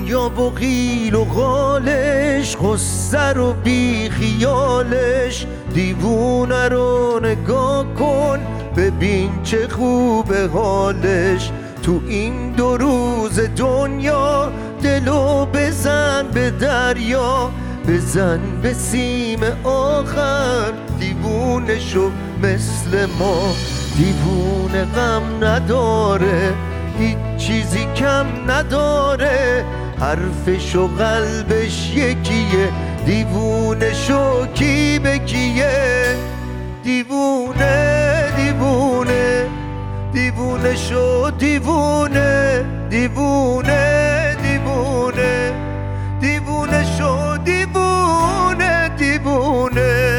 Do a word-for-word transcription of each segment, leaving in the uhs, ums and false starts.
دنیا و قیل و قالش، خسر و بی خیالش. دیوونه رو نگاه کن ببین چه خوبه حالش. تو این دو روز دنیا دلو بزن به دریا، بزن به سیم آخر. دیوونه شو مثل ما، دیوونه غم نداره، هیچ چیزی کم نداره. حرفش و قلبش یکیه، دیوونه شو کی به کیه. دیوونه دیوونه دیوونه شو، دیوونه دیوونه دیوونه دیوونه شو، دیوونه دیوونه.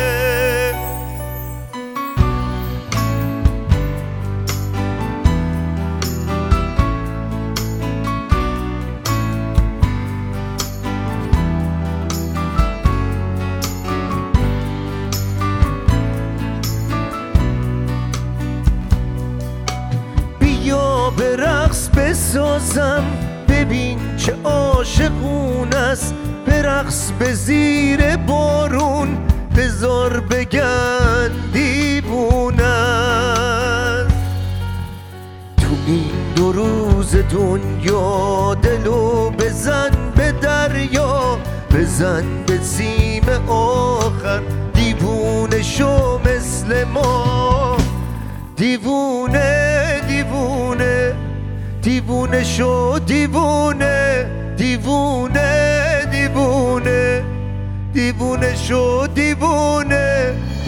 به رقص بسازم ببین چه عاشقون است. به رقص به زیر بارون بذار بگن دیوونه است. تو این دو روز دنیا دلو بزن به دریا، بزن به سیم آخر. دیوونه شو مثل ما، دیوونه دیوونه دیوونه شو، دیوونه دیوونه دیوونه دیوونه شو، دیوونه